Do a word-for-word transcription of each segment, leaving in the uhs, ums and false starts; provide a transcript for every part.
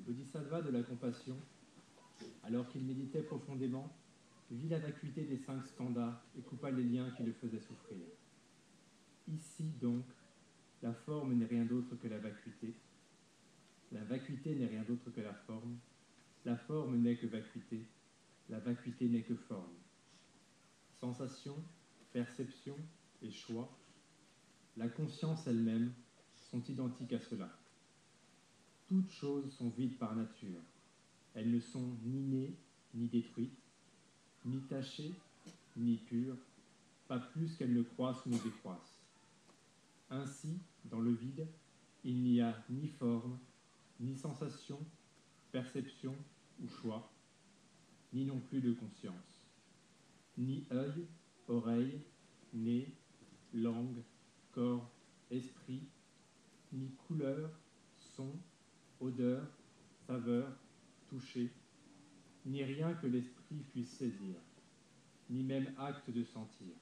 Bodhisattva de la compassion, alors qu'il méditait profondément, vit la vacuité des cinq skandhas et coupa les liens qui le faisaient souffrir. Ici donc, la forme n'est rien d'autre que la vacuité, la vacuité n'est rien d'autre que la forme, la forme n'est que vacuité, la vacuité n'est que forme. Sensation, perception et choix, la conscience elle-même sont identiques à cela. Toutes choses sont vides par nature. Elles ne sont ni nées, ni détruites, ni tachées, ni pures, pas plus qu'elles ne croissent ou ne décroissent. Ainsi, dans le vide, il n'y a ni forme, ni sensation, perception ou choix, ni non plus de conscience, ni œil, oreille, nez, langue, corps, esprit, ni couleur, son, odeur, saveur, toucher, ni rien que l'esprit puisse saisir, ni même acte de sentir,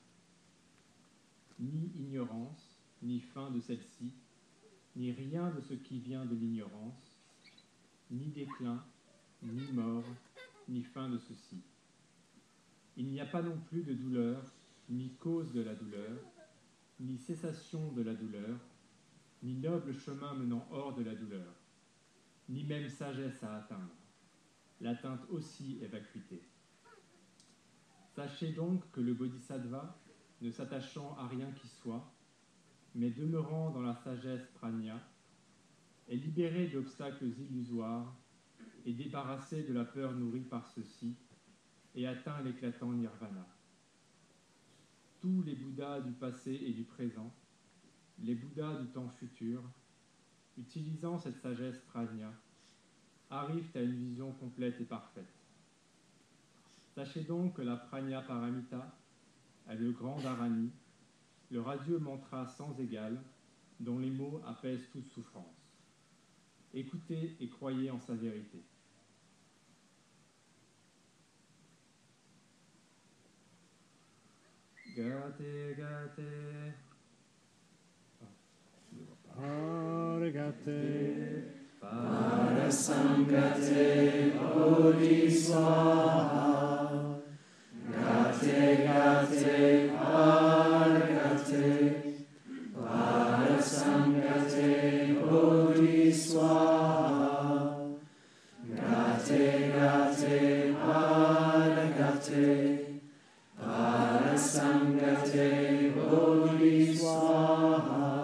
ni ignorance, ni fin de celle-ci, ni rien de ce qui vient de l'ignorance, ni déclin, ni mort, ni fin de ceci. Il n'y a pas non plus de douleur, ni cause de la douleur, ni cessation de la douleur, ni noble chemin menant hors de la douleur, ni même sagesse à atteindre. L'atteinte aussi est vacuité. Sachez donc que le Bodhisattva, ne s'attachant à rien qui soit, mais demeurant dans la sagesse prajna, est libéré d'obstacles illusoires et débarrassé de la peur nourrie par ceux-ci, et atteint l'éclatant nirvana. Tous les Bouddhas du passé et du présent, les Bouddhas du temps futur, utilisant cette sagesse prajna, arrivent à une vision complète et parfaite. Sachez donc que la prajna paramita est le grand dharani, le radieux mantra sans égal, dont les mots apaisent toute souffrance. Écoutez et croyez en sa vérité. Gate, gate. Paragate, Parasangate, Bodhiswaha. Gate, gate, Paragate, Parasangate, Bodhiswaha. Gate, gate, Paragate, Parasangate, Bodhiswaha.